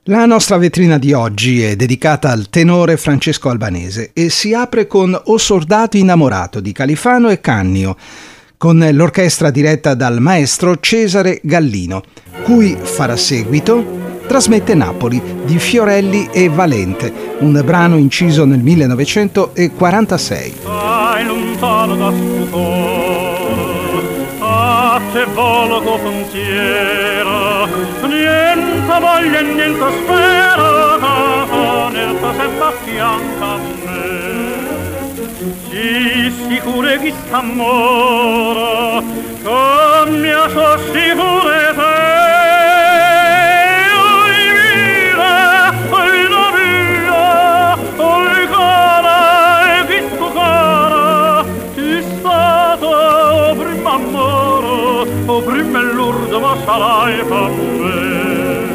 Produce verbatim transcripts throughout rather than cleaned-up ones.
La nostra vetrina di oggi è dedicata al tenore Francesco Albanese e si apre con O Soldato Innamorato di Califano e Cannio, con l'orchestra diretta dal maestro Cesare Gallino, cui farà seguito Trasmette Napoli di Fiorelli e Valente, un brano inciso nel millenovecentoquarantasei. Stai lontano da sto cor, a te volo co pensiero, niente voglia e niente spero, nel te sempre a fianco a me. Si sicure chi st'amore, come so sicure te. O prima è l'urdo ma sarai per me.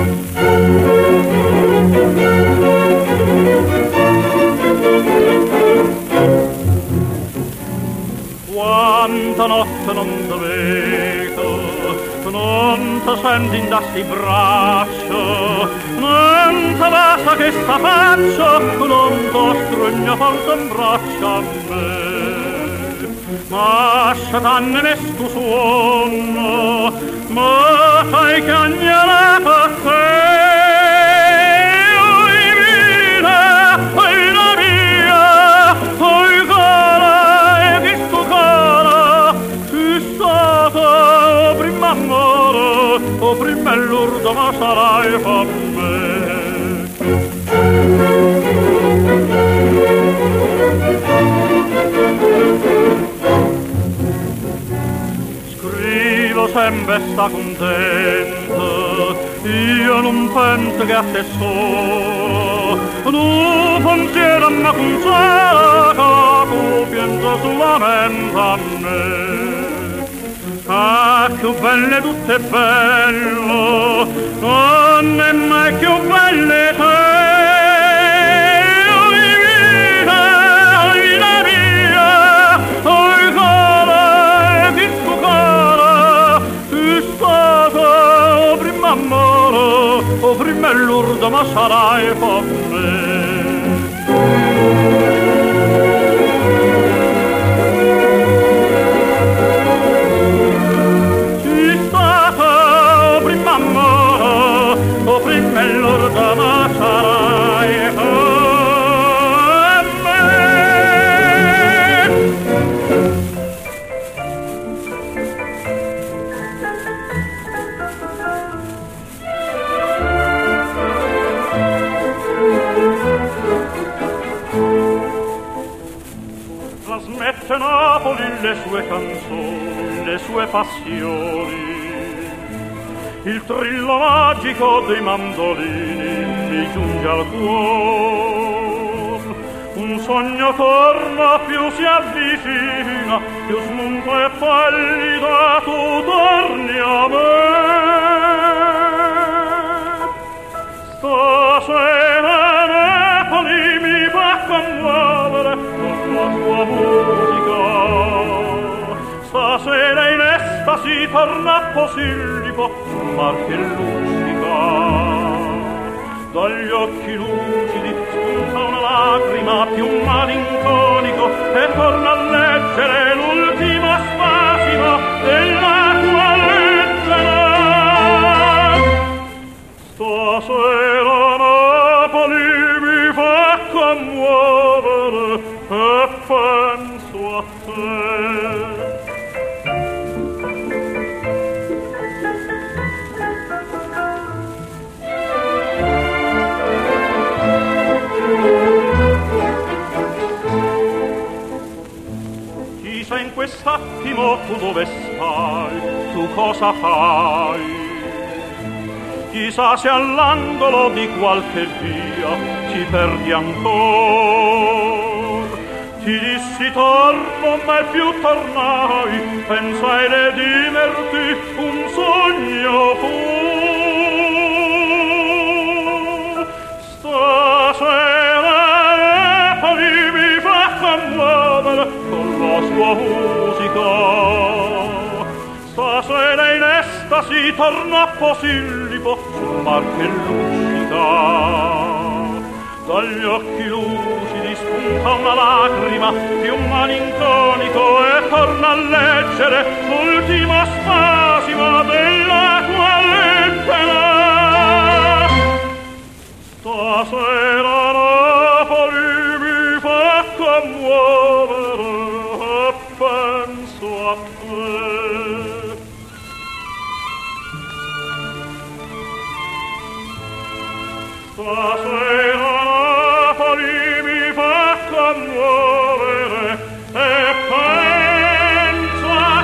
Quanta notte non ti vedo, non ti senti in da sti braccio, non ti basta che sta faccia, non ti strugno forte in braccio a me. Ma satan ne stu suono, ma fai cagnare per te. Oi vita, oi la mia, oi cara, e che stu cara, tu stata o prima amore, o prima l'urdo, ma sarai per me. Sempre sta contento, io non penso che a te solo, tu pensiero ma consola, tu penso solamente a me. Ah, più belle tutte bello, non è mai più belle te. O prima è l'urdo ma sarai per me. Ci stata o prima amore, o prima è l'urdo ma sarai per me. Trasmette Napoli le sue canzoni, le sue passioni, il trillo magico dei mandolini mi giunge al cuore. Un sogno torna, più si avvicina, più smunto e pallido tu torni a me. Stasera Napoli mi fa commuovere con la sua musica, stasera in estasi torna a Posillipo un mar che luccica. Dagli occhi lucidi spunta una lacrima più malinconico e torna a leggere l'ultimo spasimo della tua lettera. Stasera Napoli mi fa commuovere e penso a te. Chissà in quest'attimo tu dove stai, tu cosa fai. Chissà se all'angolo di qualche via ci perdi ancor. Ti dissi torno, ma più tornai, pensai redimerti un sogno fu. Stasera Napoli mi fa commuovere con la sua musica. Stasera in estasi torna a Posillipo si può fumar che lucida. Dagli occhi lucidi spunta una lacrima più malinconico e torna a leggere l'ultimo spasimo della tua lettera. Stasera Napoli mi fa commuovere e penso a te. Stasera mi fa commuovere e penso a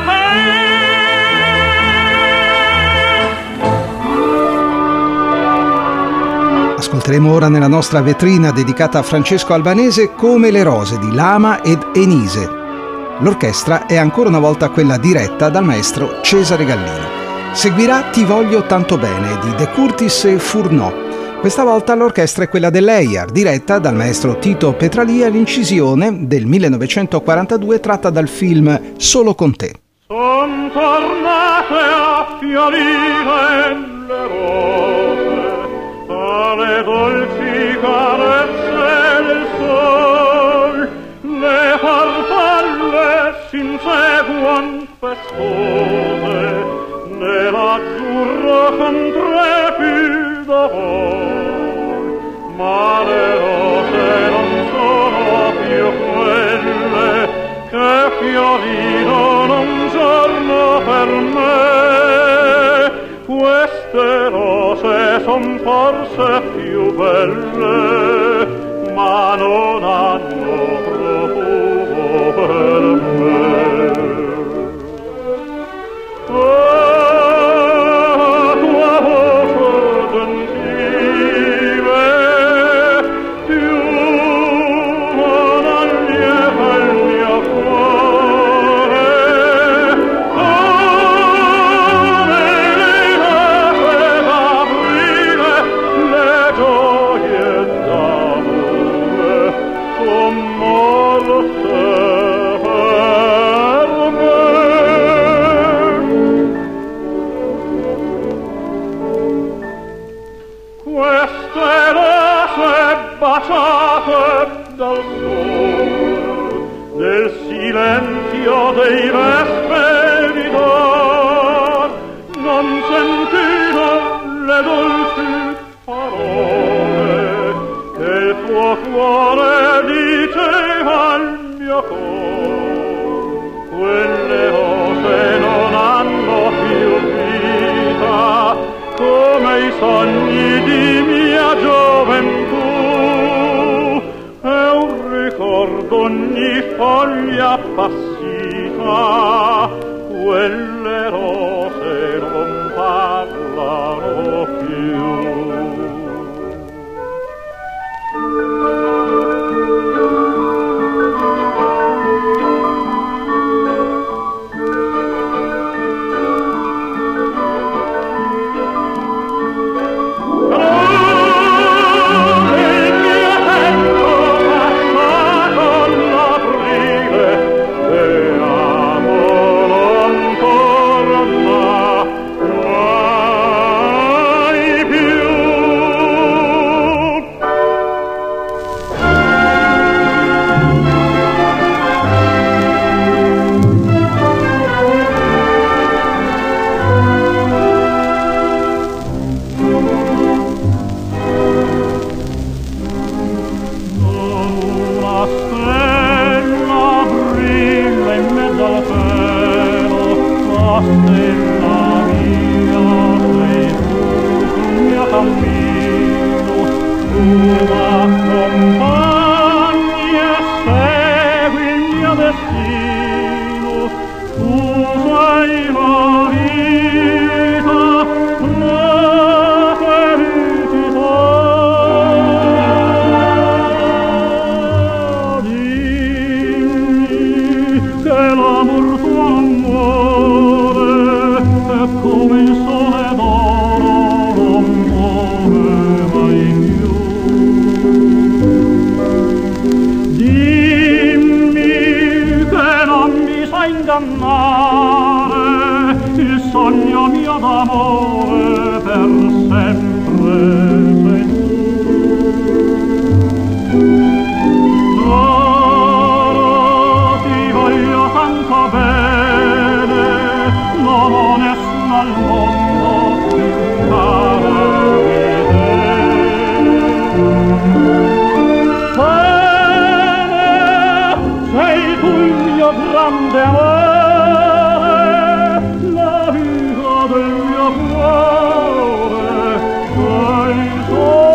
te. Ascolteremo ora nella nostra vetrina dedicata a Francesco Albanese Come le rose di Lama ed Enise. L'orchestra è ancora una volta quella diretta dal maestro Cesare Gallino. Seguirà Ti voglio tanto bene di De Curtis e Fourneau. Questa volta l'orchestra è quella dell'E I A R, diretta dal maestro Tito Petralia, l'incisione del millenovecentoquarantadue tratta dal film Solo con te. Son tornate a fiorire le rose, alle dolci carezze del sol, le farfalle s'inseguon festose, nell'azzurro con trepido vol. Ma le rose non sono più quelle che fiorirono un giorno per me. Queste rose son forse più belle, ma non hanno profumo per me. Oh, tua voce gentile, più non allieta il mio cuore, come le rose d'aprile, le gioie d'amore son morte per me. Queste rose baciate dal sole, nel silenzio dei vesperi d'or, non sentivo le dolci parole che il tuo cuore diceva al mio cor. Quelle rose non hanno più vita, come i sogni di mia gioventù, è un ricordo ogni foglia appassita, quelle rose non parlano più. Oh, grande amore, la vita del mio cuore, sei solo.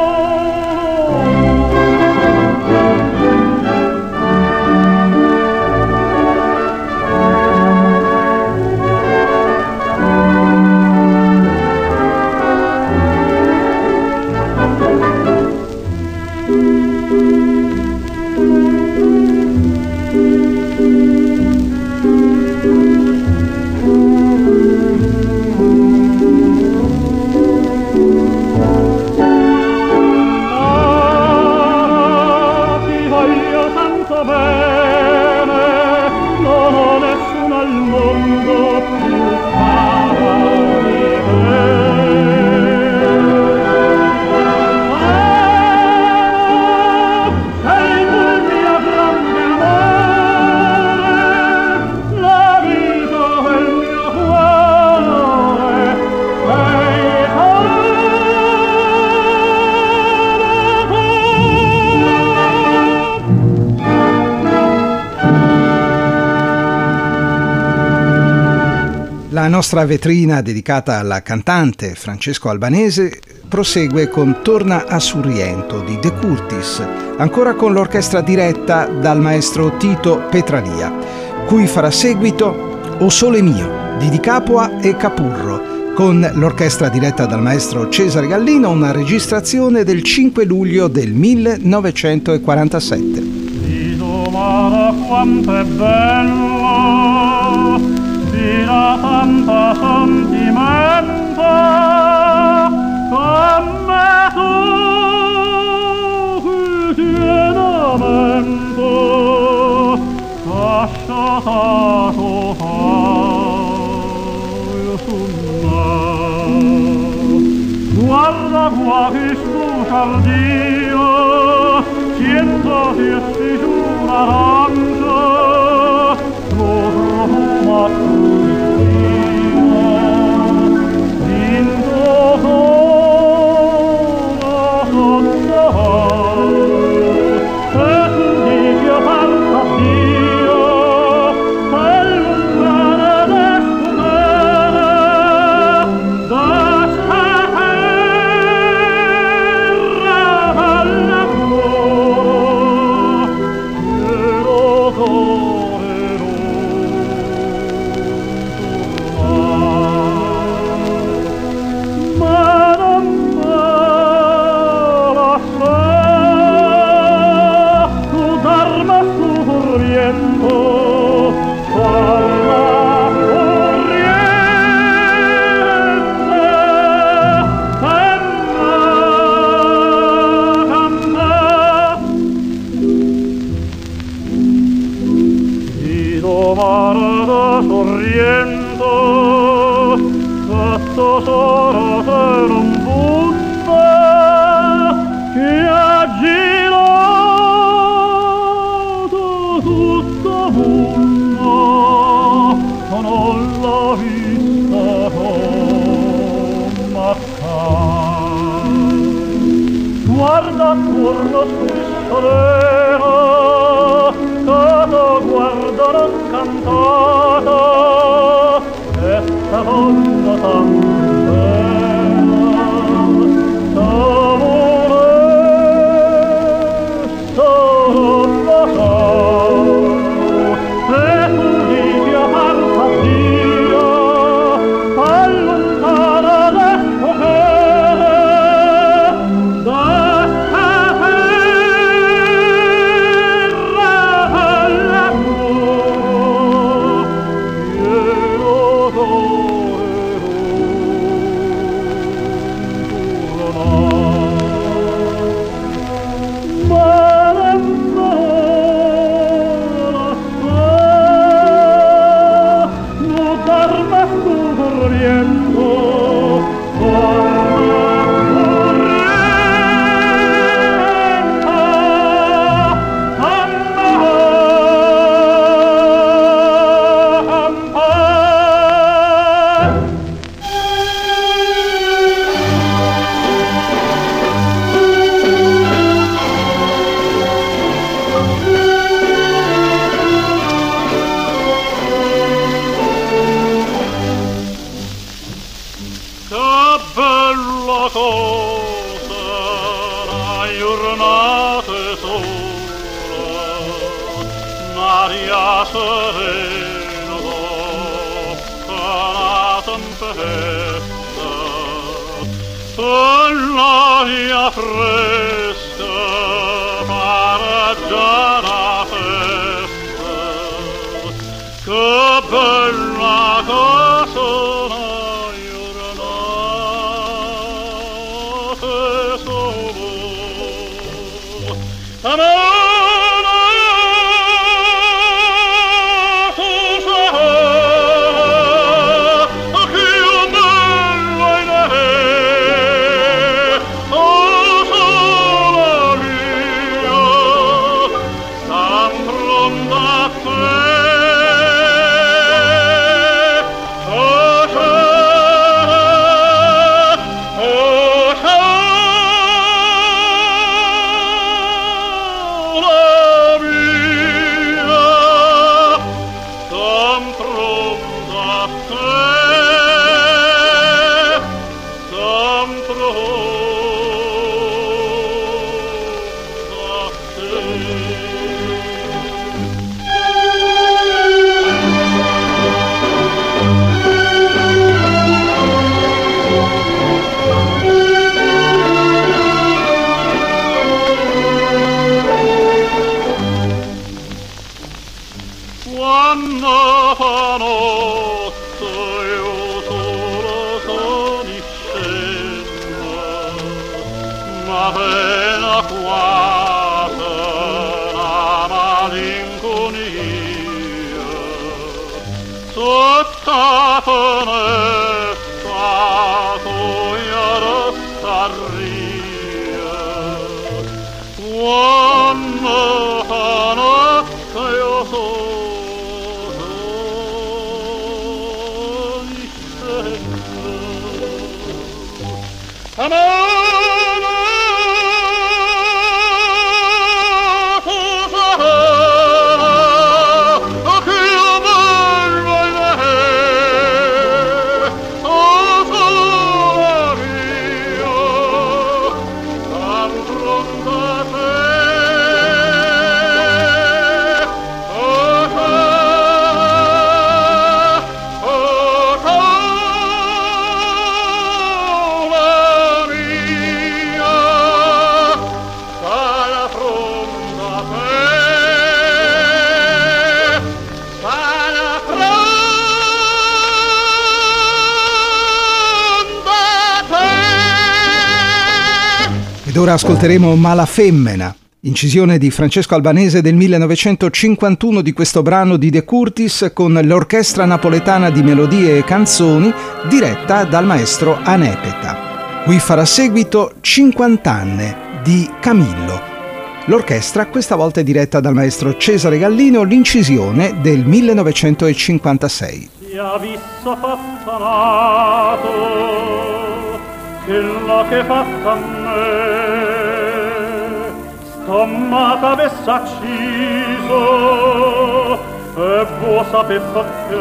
La nostra vetrina dedicata alla cantante Francesco Albanese prosegue con Torna a Surriento di De Curtis, ancora con l'orchestra diretta dal maestro Tito Petralia, cui farà seguito O Sole Mio di Di Capua e Capurro, con l'orchestra diretta dal maestro Cesare Gallino, una registrazione del cinque luglio del millenovecentoquarantasette. Di domani quanto è bello, fino tanta sentimento, come tu qui tienamento, lasciatato fare su me. Guarda qua che scusa il Dio, siento che si giura arancio, lo profuma guarda attorno sul solero, cato guardo non cantato, e sta donna tanto d'amore, solo lo so, e tu dici a parta Dio, allontana adesso che sarà giornate sola, un'aria serena dopo la tempesta, l'aria fresca pareggia la festa, che bella cosa una giornata solo. Quando fa notte io solo sono in scena, ma appena quasi una malinconia, sotto la finestra sogna restaria. Quando fa notte io sono amore, tu sarai che io voglio in me, o sola mia, affronta te, o te, o te. Ed ora ascolteremo Mala Femmena, incisione di Francesco Albanese del millenovecentocinquantuno di questo brano di De Curtis con l'Orchestra Napoletana di Melodie e Canzoni diretta dal maestro Anepeta. Qui farà seguito cinquant'anni di Camillo. L'orchestra questa volta è diretta dal maestro Cesare Gallino, l'incisione del millenovecentocinquantasei. Si ha visto fattanato quello che fatta a me, stommata avesse acciso e vuoi sapere perché,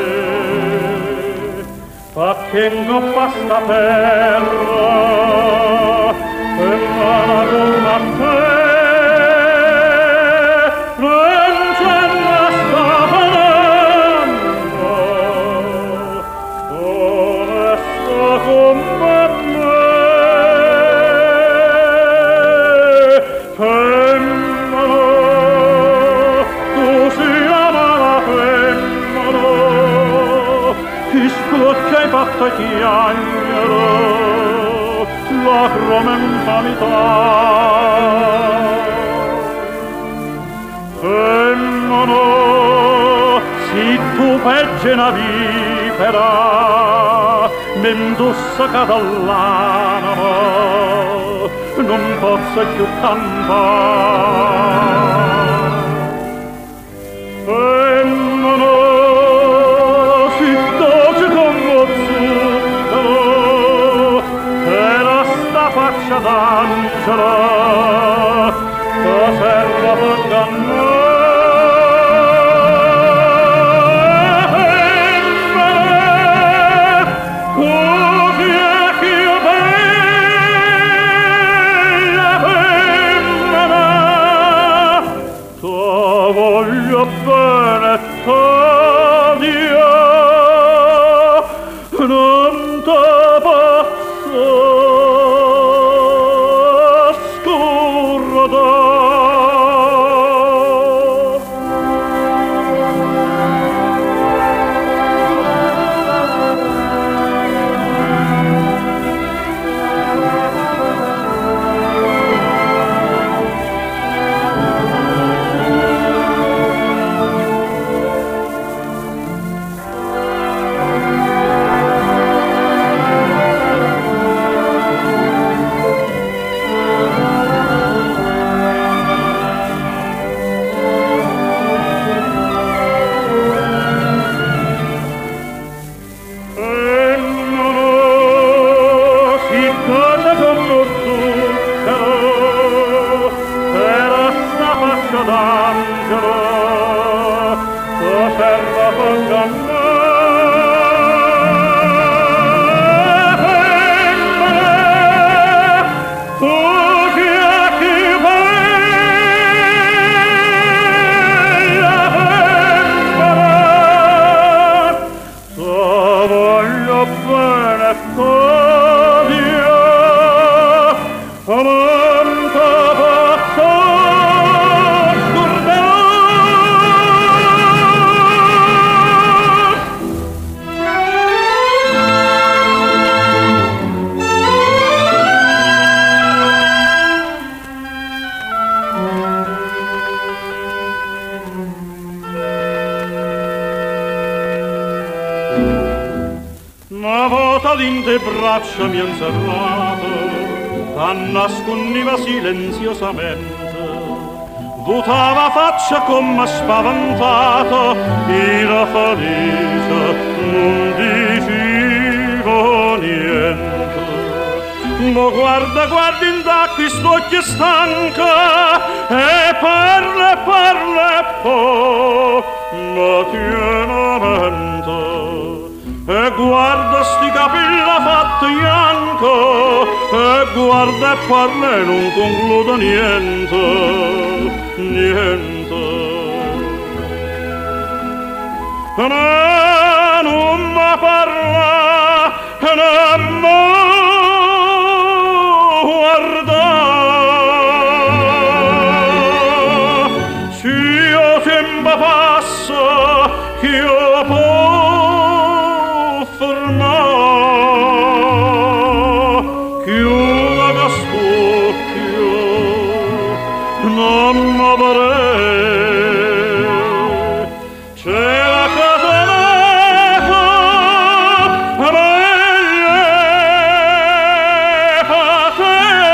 perché ingoppa sta terra e mala come a te. Fatta chiagnero la mentalità, femmino si tu pegge una vipera m'indossa catallana non posso più campare. Femmino faccia d'angelo che serva per ingannare, così è che io vedo braccio d'angelo t'osserva con canne tu che a chi bella femmina so voglio bene t'odio amante pazzo una volta in te braccia mi han serrato, t'annascondiva silenziosamente, votava faccia come spaventato, era felice, non dicevo niente. Ma guarda, guarda in da qui st'occhio stanca, e parla, parla e poi, ma tienamente. E guarda sti capilla fatti bianco, e guarda e parla e non concludo niente, niente. E non mi parla, e non mi guarda, se io tempo passo, che io posso non mi vorrei, c'è la catenata, meglio per te.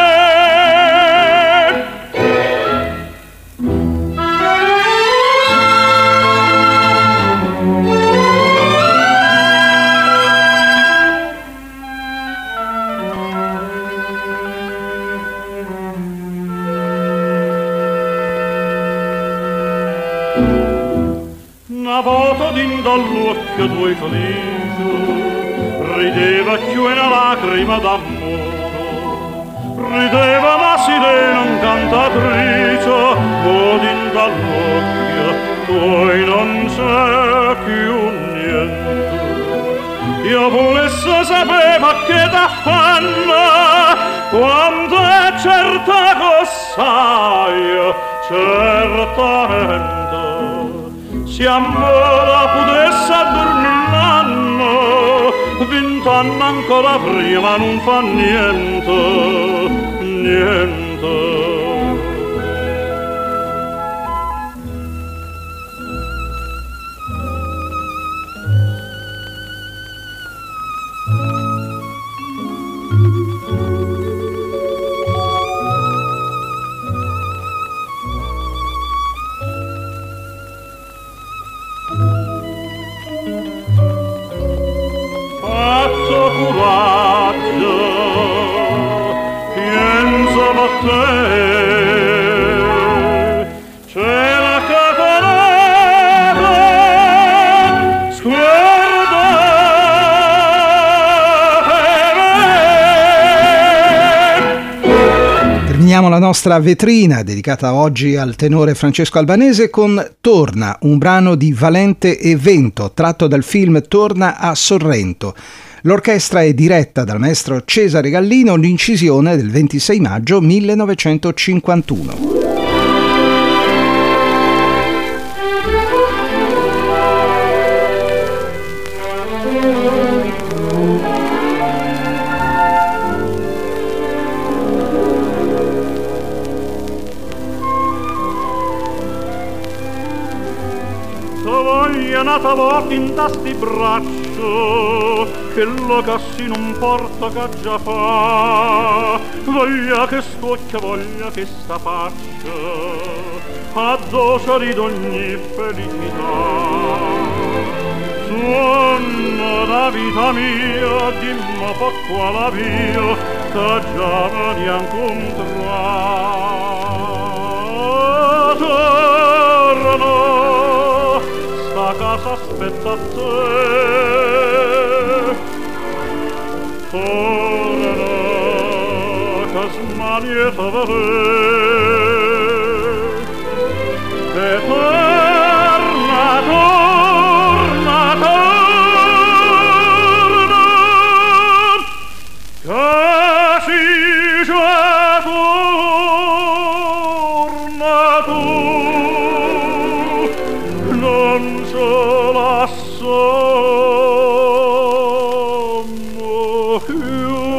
Una volta din dall'occhio tuoi felice rideva più una lacrima d'amore, rideva ma si non cantatrice, o din dall'occhio tuoi non c'è più niente. Io volesse sapeva che t'affanna quando è certa cos'hai, certamente. Se amore potesse dormire l'anno, vent'anni ancora prima non fa niente, niente. Coraggio, penso a te, c'è la catenata, sguarda me. Terminiamo la nostra vetrina dedicata oggi al tenore Francesco Albanese con Torna, un brano di Valente e Vento tratto dal film Torna a Sorrento. L'orchestra è diretta dal maestro Cesare Gallino, l'incisione del ventisei maggio millenovecentocinquantuno. Voglia nata volta in tasti braccio che lo cassi non porta che già fa, voglia che scocchia, voglia che sta faccia addocia di ogni felicità. Suona la vita mia, dimmi po' quale via che già mi incontrato. aspetta te. Torna, casmanie tavare, e torna, torna, torna, casi già torna tu, non ce la sommo più.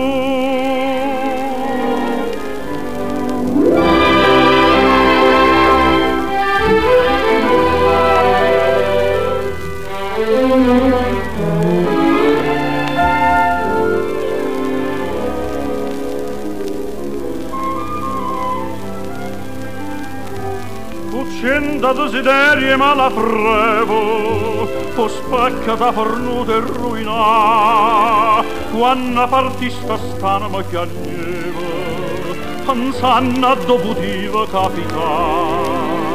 Uccenda desiderie ma la frevo, o spacca da fornuta e ruina, quando partista stana ma chiagnevo, pensando a dovutiva capità.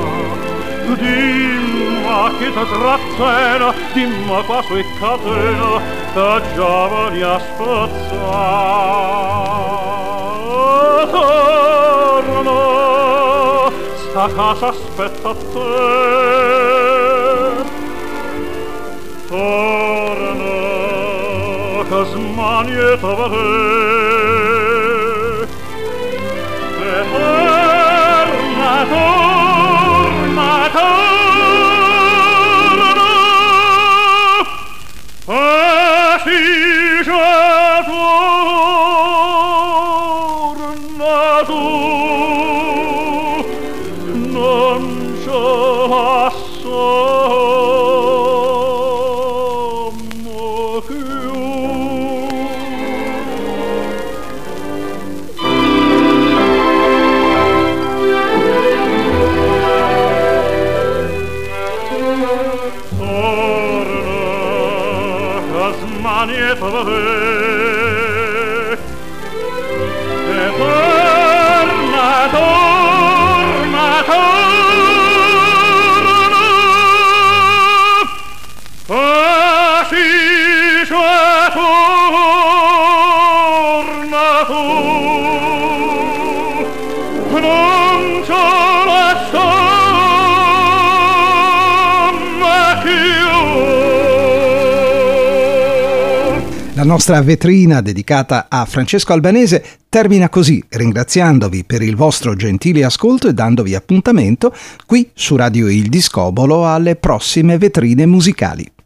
Dimma che ti trattena, dimma qua sui catena, da giovani a spazzare. Torna, sta casa aspetta te. Torna, che smanie tavare, e torna, torna, torna, e si già torna tu, non ce la sommo più. Torna, casmanie tavare, e torna, torna, torna, così già torna tu, non ce la sommo più. La nostra vetrina dedicata a Francesco Albanese termina così, ringraziandovi per il vostro gentile ascolto e dandovi appuntamento qui su Radio Il Discobolo alle prossime vetrine musicali.